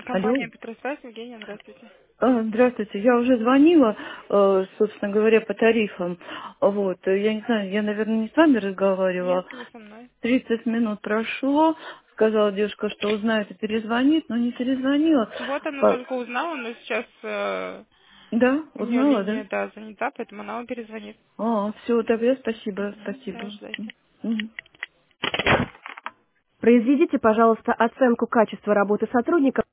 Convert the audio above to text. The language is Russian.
Алло. Компания Петросвязь, Евгения, здравствуйте. Здравствуйте. Я уже звонила, собственно говоря, по тарифам. Вот. Я не знаю, я, наверное, не с вами Нет, разговаривала. вы со мной. 30 минут прошло. Сказала девушка, что узнает и перезвонит, но не перезвонила. Вот она По- только узнала, но сейчас Да, у нее узнала, да? линия, да, занята, поэтому она вам перезвонит. Все, тогда спасибо, Да, спасибо. ждайте. Мгм. Произведите, пожалуйста, оценку качества работы сотрудника